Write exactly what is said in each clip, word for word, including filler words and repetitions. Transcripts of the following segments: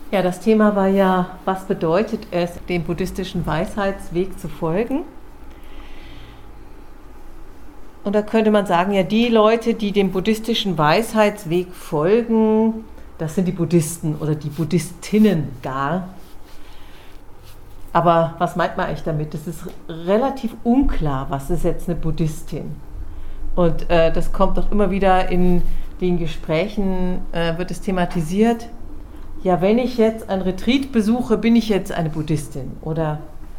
Ja, das Thema war ja, was bedeutet es, dem buddhistischen Weisheitsweg zu folgen? Und da könnte man sagen, ja, die Leute, die dem buddhistischen Weisheitsweg folgen, das sind die Buddhisten oder die Buddhistinnen gar. Aber was meint man eigentlich damit? Das ist relativ unklar, was ist jetzt eine Buddhistin? Und äh, das kommt doch immer wieder in den Gesprächen, äh, wird es thematisiert. Ja, wenn ich jetzt ein Retreat besuche, bin ich jetzt eine Buddhistin? Oder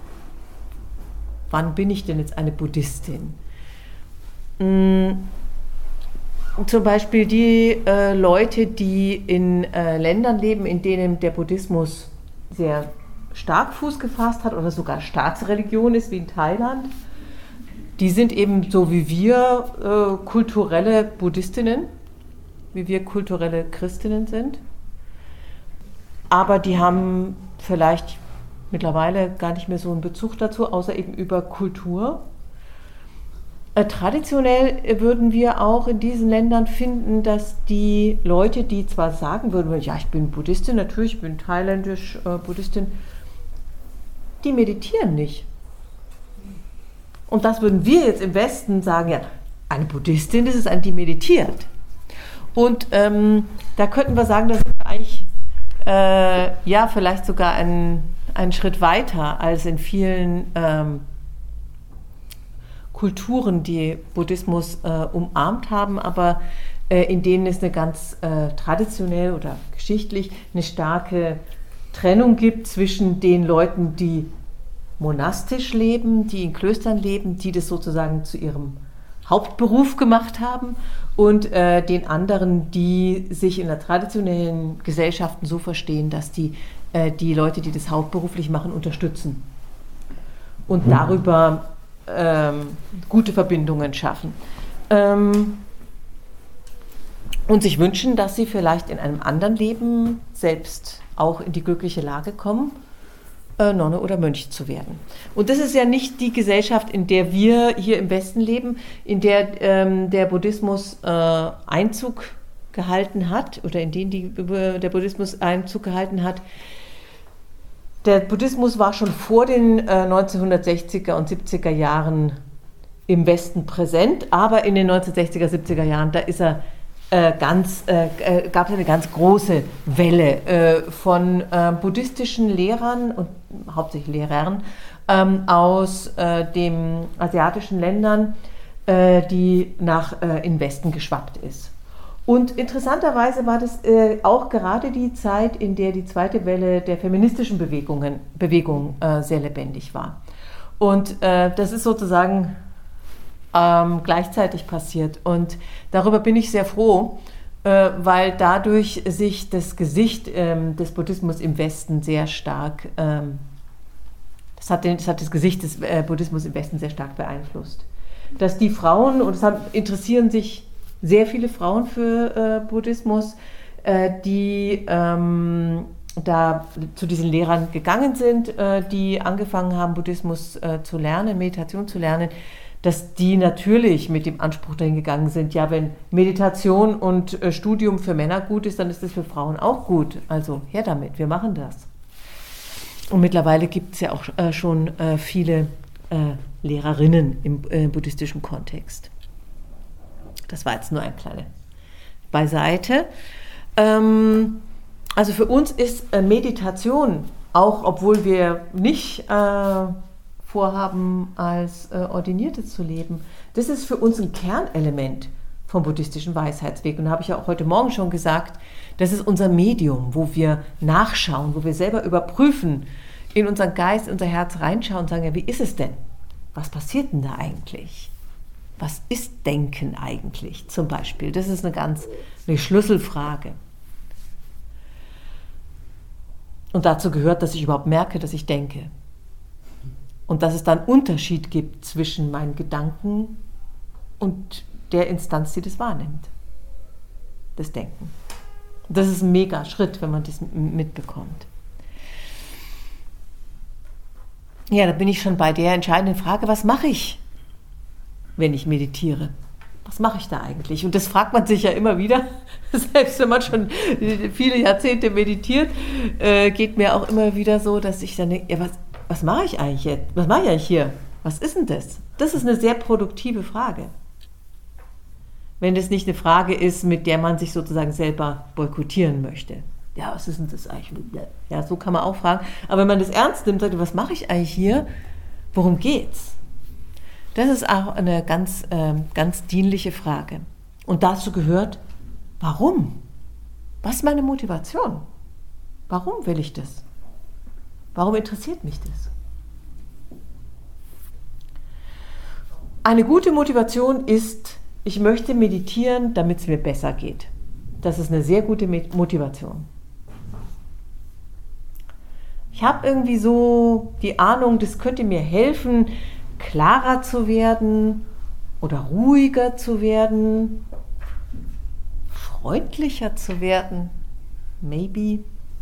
wann bin ich denn jetzt eine Buddhistin? Hm, zum Beispiel die äh, Leute, die in äh, Ländern leben, in denen der Buddhismus sehr stark Fuß gefasst hat oder sogar Staatsreligion ist, wie in Thailand, die sind eben so wie wir äh, kulturelle Buddhistinnen, wie wir kulturelle Christinnen sind. Aber die haben vielleicht mittlerweile gar nicht mehr so einen Bezug dazu, außer eben über Kultur. Äh, traditionell würden wir auch in diesen Ländern finden, dass die Leute, die zwar sagen würden, ja, ich bin Buddhistin, natürlich, ich bin thailändisch äh, Buddhistin, die meditieren nicht. Und das würden wir jetzt im Westen sagen, ja, eine Buddhistin, das ist eine, die meditiert. Und ähm, da könnten wir sagen, das ist eigentlich Äh, ja, vielleicht sogar einen, einen Schritt weiter als in vielen ähm, Kulturen, die Buddhismus äh, umarmt haben, aber äh, in denen es eine ganz äh, traditionell oder geschichtlich eine starke Trennung gibt zwischen den Leuten, die monastisch leben, die in Klöstern leben, die das sozusagen zu ihrem Hauptberuf gemacht haben, und äh, den anderen, die sich in der traditionellen Gesellschaften so verstehen, dass die äh, die Leute, die das hauptberuflich machen, unterstützen und darüber ähm, gute Verbindungen schaffen. Ähm, und sich wünschen, dass sie vielleicht in einem anderen Leben selbst auch in die glückliche Lage kommen, äh, Nonne oder Mönch zu werden. Und das ist ja nicht die Gesellschaft, in der wir hier im Westen leben, in der ähm, der Buddhismus äh, Einzug gehalten hat oder in denen die, der Buddhismus Einzug gehalten hat. Der Buddhismus war schon vor den äh, neunzehnhundertsechziger und siebziger Jahren im Westen präsent, aber in den neunzehnhundertsechziger, siebziger Jahren, da ist er Äh, ganz, äh, gab es eine ganz große Welle äh, von äh, buddhistischen Lehrern und hauptsächlich Lehrern ähm, aus äh, den asiatischen Ländern, äh, die nach äh, in den Westen geschwappt ist. Und interessanterweise war das äh, auch gerade die Zeit, in der die zweite Welle der feministischen Bewegungen, Bewegung äh, sehr lebendig war. Und äh, das ist sozusagen Ähm, gleichzeitig passiert. Und darüber bin ich sehr froh, äh, weil dadurch sich das Gesicht ähm, des Buddhismus im Westen sehr stark, ähm, das, hat den, das hat das Gesicht des äh, Buddhismus im Westen sehr stark beeinflusst. Dass die Frauen, und es haben, interessieren sich sehr viele Frauen für äh, Buddhismus, äh, die ähm, da zu diesen Lehrern gegangen sind, äh, die angefangen haben, Buddhismus äh, zu lernen, Meditation zu lernen, dass die natürlich mit dem Anspruch dahin gegangen sind, ja, wenn Meditation und äh, Studium für Männer gut ist, dann ist das für Frauen auch gut. Also her damit, wir machen das. Und mittlerweile gibt es ja auch äh, schon äh, viele äh, Lehrerinnen im äh, buddhistischen Kontext. Das war jetzt nur ein kleiner Beiseite. Ähm, also für uns ist äh, Meditation, auch obwohl wir nicht äh, vorhaben, als äh, Ordinierte zu leben. Das ist für uns ein Kernelement vom buddhistischen Weisheitsweg. Und da habe ich ja auch heute Morgen schon gesagt, das ist unser Medium, wo wir nachschauen, wo wir selber überprüfen, in unseren Geist, in unser Herz reinschauen und sagen, ja, wie ist es denn? Was passiert denn da eigentlich? Was ist Denken eigentlich zum Beispiel? Das ist eine ganz eine Schlüsselfrage. Und dazu gehört, dass ich überhaupt merke, dass ich denke. Und dass es dann einen Unterschied gibt zwischen meinen Gedanken und der Instanz, die das wahrnimmt. Das Denken. Das ist ein mega Schritt, wenn man das mitbekommt. Ja, da bin ich schon bei der entscheidenden Frage, was mache ich, wenn ich meditiere? Was mache ich da eigentlich? Und das fragt man sich ja immer wieder, selbst wenn man schon viele Jahrzehnte meditiert, äh, geht mir auch immer wieder so, dass ich dann denke, ja, was, was mache ich eigentlich jetzt? Was mache ich eigentlich hier? Was ist denn das? Das ist eine sehr produktive Frage. Wenn das nicht eine Frage ist, mit der man sich sozusagen selber boykottieren möchte. Ja, was ist denn das eigentlich? Ja, so kann man auch fragen. Aber wenn man das ernst nimmt, sagt, was mache ich eigentlich hier? Worum geht's? Das ist auch eine ganz, äh, ganz dienliche Frage. Und dazu gehört, warum? Was ist meine Motivation? Warum will ich das? Warum interessiert mich das? Eine gute Motivation ist, ich möchte meditieren, damit es mir besser geht. Das ist eine sehr gute Motivation. Ich habe irgendwie so die Ahnung, das könnte mir helfen, klarer zu werden oder ruhiger zu werden, freundlicher zu werden, maybe,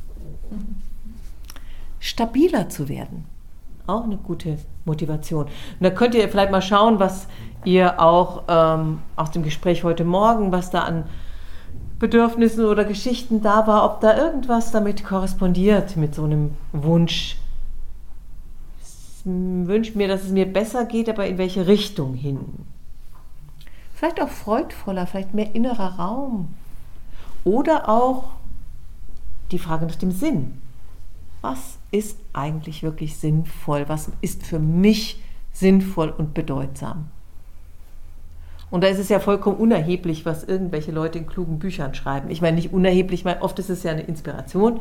stabiler zu werden. Auch eine gute Motivation. Und da könnt ihr vielleicht mal schauen, was ihr auch ähm, aus dem Gespräch heute Morgen, was da an Bedürfnissen oder Geschichten da war, ob da irgendwas damit korrespondiert mit so einem Wunsch. Ich wünsche mir, dass es mir besser geht, aber in welche Richtung hin? Vielleicht auch freudvoller, vielleicht mehr innerer Raum. Oder auch die Frage nach dem Sinn. Was ist eigentlich wirklich sinnvoll? Was ist für mich sinnvoll und bedeutsam? Und da ist es ja vollkommen unerheblich, was irgendwelche Leute in klugen Büchern schreiben. Ich meine, nicht unerheblich, weil oft ist es ja eine Inspiration.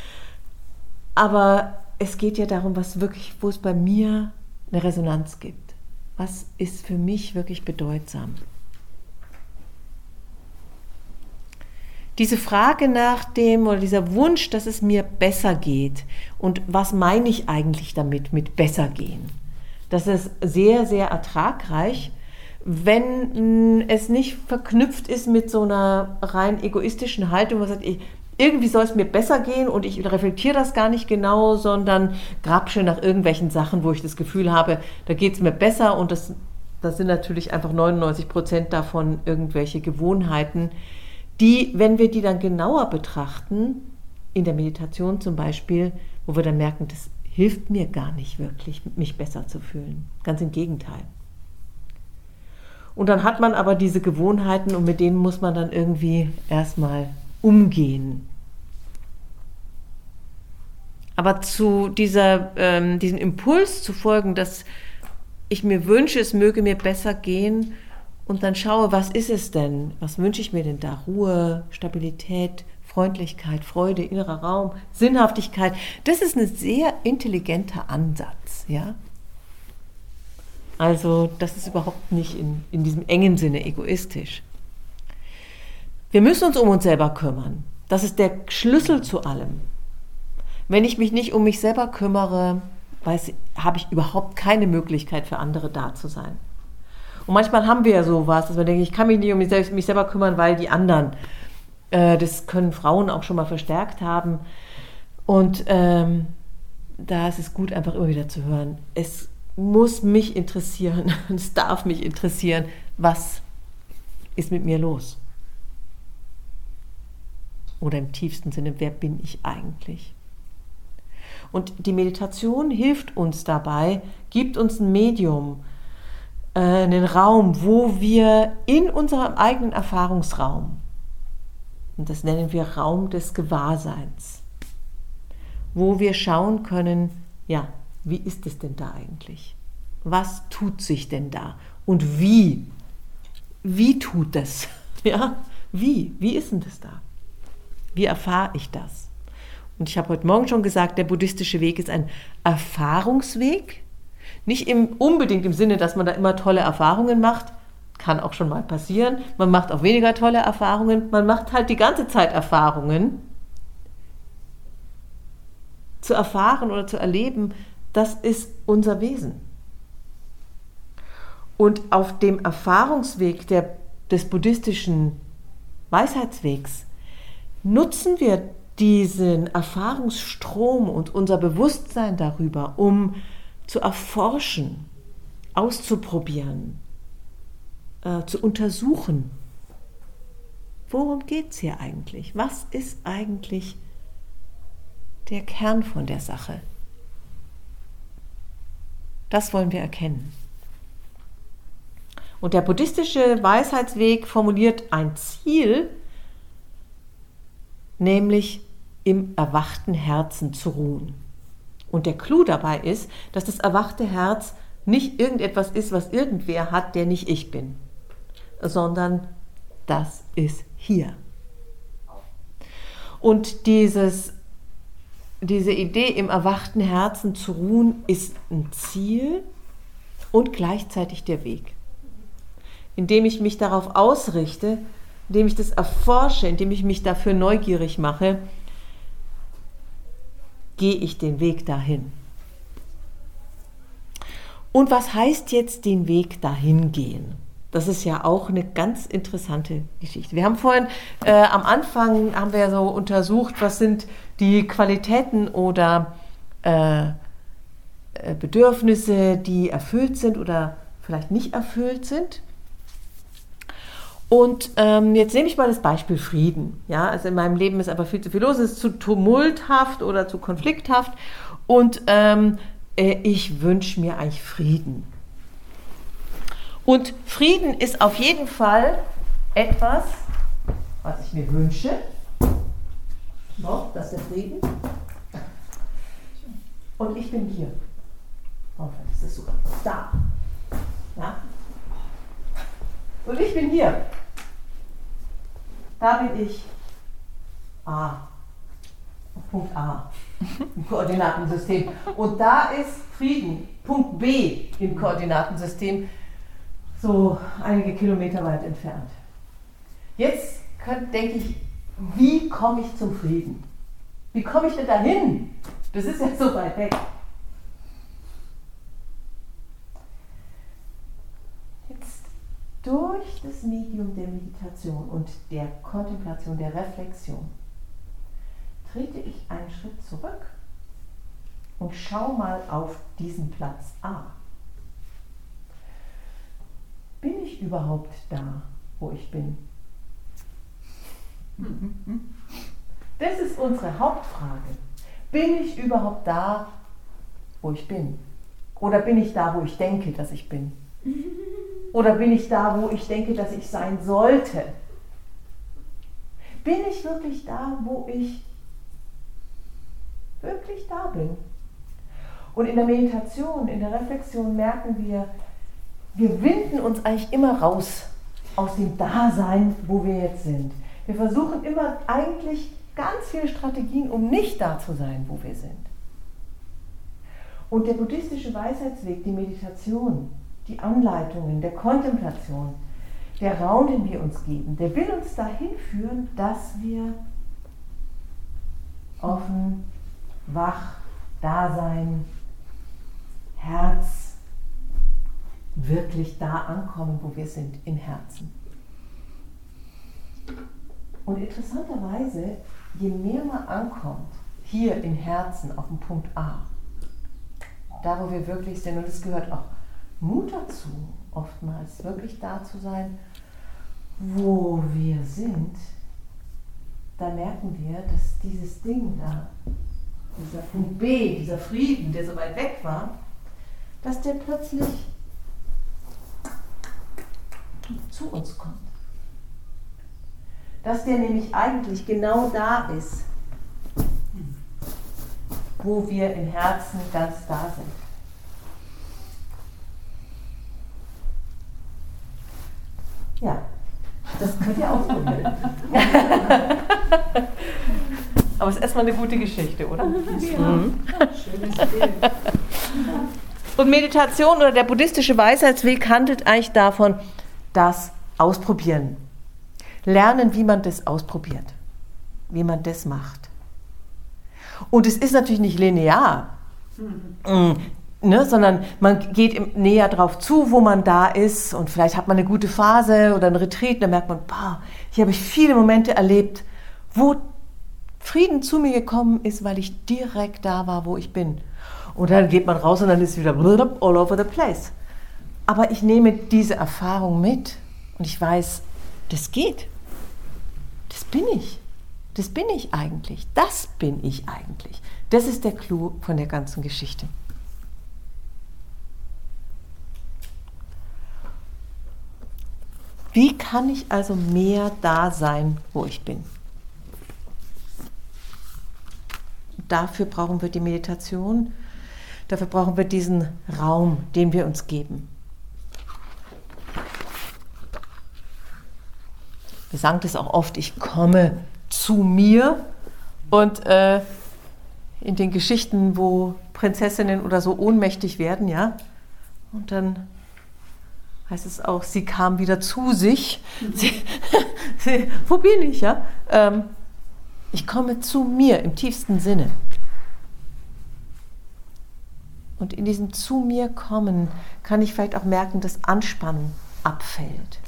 Aber es geht ja darum, was wirklich, wo es bei mir eine Resonanz gibt. Was ist für mich wirklich bedeutsam? Diese Frage nach dem, oder dieser Wunsch, dass es mir besser geht. Und was meine ich eigentlich damit, mit besser gehen? Das ist sehr, sehr ertragreich, wenn es nicht verknüpft ist mit so einer rein egoistischen Haltung, wo man sagt, ich, irgendwie soll es mir besser gehen und ich reflektiere das gar nicht genau, sondern grapsche nach irgendwelchen Sachen, wo ich das Gefühl habe, da geht es mir besser, und das, das sind natürlich einfach neunundneunzig Prozent davon irgendwelche Gewohnheiten, die, wenn wir die dann genauer betrachten, in der Meditation zum Beispiel, wo wir dann merken, das hilft mir gar nicht wirklich, mich besser zu fühlen. Ganz im Gegenteil. Und dann hat man aber diese Gewohnheiten, und mit denen muss man dann irgendwie erstmal umgehen. Aber zu dieser, ähm, diesem Impuls zu folgen, dass ich mir wünsche, es möge mir besser gehen, und dann schaue, was ist es denn? Was wünsche ich mir denn da? Ruhe, Stabilität, Freundlichkeit, Freude, innerer Raum, Sinnhaftigkeit. Das ist ein sehr intelligenter Ansatz, ja? Also das ist überhaupt nicht in, in diesem engen Sinne egoistisch. Wir müssen uns um uns selber kümmern. Das ist der Schlüssel zu allem. Wenn ich mich nicht um mich selber kümmere, weiß, habe ich überhaupt keine Möglichkeit für andere da zu sein. Und manchmal haben wir ja sowas, dass wir denken, ich kann mich nicht um mich, selbst, mich selber kümmern, weil die anderen, äh, das können Frauen auch schon mal verstärkt haben. Und ähm, da ist es gut, einfach immer wieder zu hören, es muss mich interessieren, es darf mich interessieren, was ist mit mir los? Oder im tiefsten Sinne, wer bin ich eigentlich? Und die Meditation hilft uns dabei, gibt uns ein Medium, äh, einen Raum, wo wir in unserem eigenen Erfahrungsraum, und das nennen wir Raum des Gewahrseins, wo wir schauen können, ja, wie ist es denn da eigentlich? Was tut sich denn da? Und wie? Wie tut das? Ja, wie? Wie ist denn das da? Wie erfahre ich das? Und ich habe heute Morgen schon gesagt, der buddhistische Weg ist ein Erfahrungsweg. Nicht im, unbedingt im Sinne, dass man da immer tolle Erfahrungen macht. Kann auch schon mal passieren. Man macht auch weniger tolle Erfahrungen. Man macht halt die ganze Zeit Erfahrungen. Zu erfahren oder zu erleben, das ist unser Wesen. Und auf dem Erfahrungsweg der, des buddhistischen Weisheitswegs nutzen wir diesen Erfahrungsstrom und unser Bewusstsein darüber, um zu erforschen, auszuprobieren, äh, zu untersuchen. Worum geht es hier eigentlich? Was ist eigentlich der Kern von der Sache? Das wollen wir erkennen. Und der buddhistische Weisheitsweg formuliert ein Ziel, nämlich im erwachten Herzen zu ruhen. Und der Clou dabei ist, dass das erwachte Herz nicht irgendetwas ist, was irgendwer hat, der nicht ich bin, sondern das ist hier. Und dieses, diese Idee, im erwachten Herzen zu ruhen, ist ein Ziel und gleichzeitig der Weg. Indem ich mich darauf ausrichte, indem ich das erforsche, indem ich mich dafür neugierig mache, gehe ich den Weg dahin. Und was heißt jetzt den Weg dahin gehen? Das ist ja auch eine ganz interessante Geschichte. Wir haben vorhin äh, am Anfang haben wir so untersucht, was sind die Qualitäten oder äh, Bedürfnisse, die erfüllt sind oder vielleicht nicht erfüllt sind. Und ähm, jetzt nehme ich mal das Beispiel Frieden. Ja, also in meinem Leben ist aber viel zu viel los, es ist zu tumulthaft oder zu konflikthaft und ähm, äh, ich wünsche mir eigentlich Frieden. Und Frieden ist auf jeden Fall etwas, was ich mir wünsche. So, das ist der Frieden. Und ich bin hier. Oh, das ist sogar da. Ja? Und ich bin hier. Da bin ich A. Auf Punkt A im Koordinatensystem. Und da ist Frieden, Punkt B im Koordinatensystem, so einige Kilometer weit entfernt. Jetzt könnt, denke ich, wie komme ich zum Frieden? Wie komme ich denn dahin? Das ist ja so weit weg. Jetzt durch das Medium der Meditation und der Kontemplation, der Reflexion, trete ich einen Schritt zurück und schau mal auf diesen Platz A. Bin ich überhaupt da, wo ich bin? Das ist unsere Hauptfrage. Bin ich überhaupt da, wo ich bin? Oder bin ich da, wo ich denke, dass ich bin? Oder bin ich da, wo ich denke, dass ich sein sollte? Bin ich wirklich da, wo ich wirklich da bin? Und in der Meditation, in der Reflexion merken wir, wir winden uns eigentlich immer raus aus dem Dasein, wo wir jetzt sind. Wir versuchen immer eigentlich ganz viele Strategien, um nicht da zu sein, wo wir sind. Und der buddhistische Weisheitsweg, die Meditation, die Anleitungen der Kontemplation, der Raum, den wir uns geben, der will uns dahin führen, dass wir offen, wach, Dasein, Herz, wirklich da ankommen, wo wir sind, im Herzen. Und interessanterweise, je mehr man ankommt, hier im Herzen, auf dem Punkt A, da wo wir wirklich sind, und es gehört auch Mut dazu, oftmals wirklich da zu sein, wo wir sind, da merken wir, dass dieses Ding da, dieser Punkt B, dieser Frieden, der so weit weg war, dass der plötzlich zu uns kommt. Dass der nämlich eigentlich genau da ist, wo wir im Herzen ganz da sind. Ja, das könnt ihr ausprobieren. Aber es ist erstmal eine gute Geschichte, oder? Ja. Mhm. Schönes Bild. Und Meditation oder der buddhistische Weisheitsweg handelt eigentlich davon, das Ausprobieren. Lernen, wie man das ausprobiert, wie man das macht. Und es ist natürlich nicht linear, mhm. ne, sondern man geht näher drauf zu, wo man da ist, und vielleicht hat man eine gute Phase oder einen Retreat, dann merkt man, boah, hier habe ich viele Momente erlebt, wo Frieden zu mir gekommen ist, weil ich direkt da war, wo ich bin. Und dann geht man raus und dann ist wieder all over the place. Aber ich nehme diese Erfahrung mit Und ich weiß, das geht. Das bin ich. Das bin ich eigentlich. Das bin ich eigentlich. Das ist der Clou von der ganzen Geschichte. Wie kann ich also mehr da sein, wo ich bin? Dafür brauchen wir die Meditation. Dafür brauchen wir diesen Raum, den wir uns geben. Wir sagen das auch oft, ich komme zu mir. Und äh, in den Geschichten, wo Prinzessinnen oder so ohnmächtig werden, ja, und dann heißt es auch, sie kam wieder zu sich. Sie, sie, wo bin ich, ja? Ähm, ich komme zu mir im tiefsten Sinne. Und in diesem zu mir kommen kann ich vielleicht auch merken, dass Anspannung abfällt.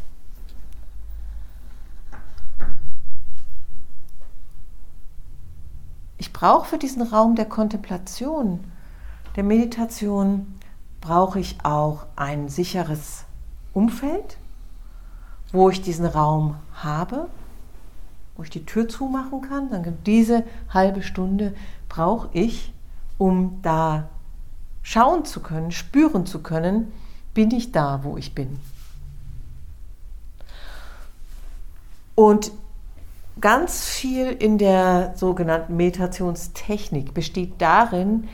Ich brauche für diesen Raum der Kontemplation, der Meditation, brauche ich auch ein sicheres Umfeld, wo ich diesen Raum habe, wo ich die Tür zumachen kann. Dann diese halbe Stunde brauche ich, um da schauen zu können, spüren zu können, bin ich da, wo ich bin. Und ganz viel in der sogenannten Meditationstechnik besteht darin,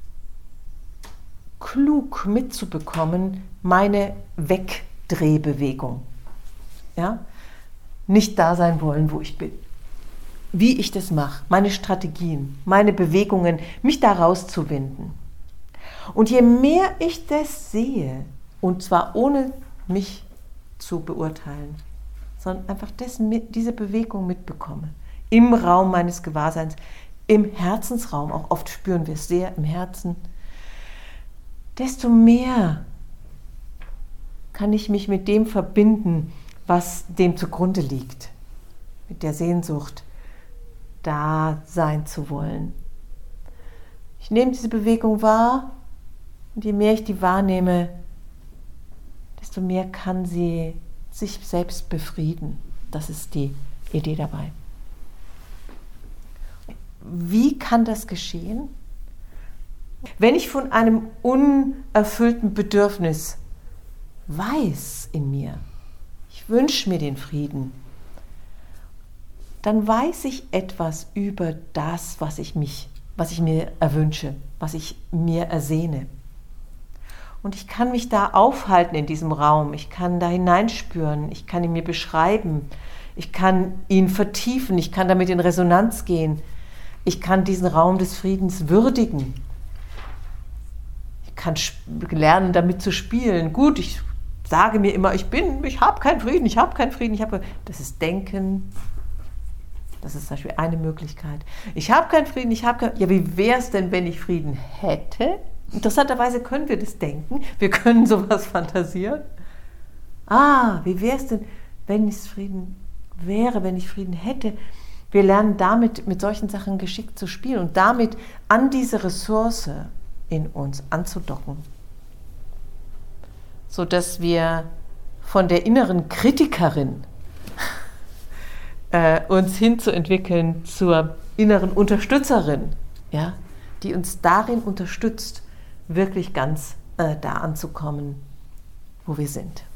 klug mitzubekommen, meine Wegdrehbewegung. Ja? Nicht da sein wollen, wo ich bin. Wie ich das mache, meine Strategien, meine Bewegungen, mich da rauszuwinden. Und je mehr ich das sehe, und zwar ohne mich zu beurteilen, sondern einfach das, diese Bewegung mitbekomme, im Raum meines Gewahrseins, im Herzensraum, auch oft spüren wir es sehr im Herzen, desto mehr kann ich mich mit dem verbinden, was dem zugrunde liegt, mit der Sehnsucht, da sein zu wollen. Ich nehme diese Bewegung wahr und je mehr ich die wahrnehme, desto mehr kann sie sich selbst befrieden. Das ist die Idee dabei. Wie kann das geschehen? Wenn ich von einem unerfüllten Bedürfnis weiß in mir, ich wünsche mir den Frieden, dann weiß ich etwas über das, was ich, mich, was ich mir erwünsche, was ich mir ersehne. Und ich kann mich da aufhalten in diesem Raum, ich kann da hineinspüren, ich kann ihn mir beschreiben, ich kann ihn vertiefen, ich kann damit in Resonanz gehen, ich kann diesen Raum des Friedens würdigen. Ich kann lernen, damit zu spielen. Gut, ich sage mir immer, ich bin, ich habe keinen Frieden, ich habe keinen Frieden, ich habe. Das ist Denken. Das ist zum Beispiel eine Möglichkeit. Ich habe keinen Frieden, ich habe keinen. Ja, wie wäre es denn, wenn ich Frieden hätte? Interessanterweise können wir das denken. Wir können sowas fantasieren. Ah, wie wäre es denn, wenn es Frieden wäre, wenn ich Frieden hätte? Wir lernen damit, mit solchen Sachen geschickt zu spielen und damit an diese Ressource in uns anzudocken, sodass wir von der inneren Kritikerin äh, uns hinzuentwickeln zur inneren Unterstützerin, ja, die uns darin unterstützt, wirklich ganz äh, da anzukommen, wo wir sind.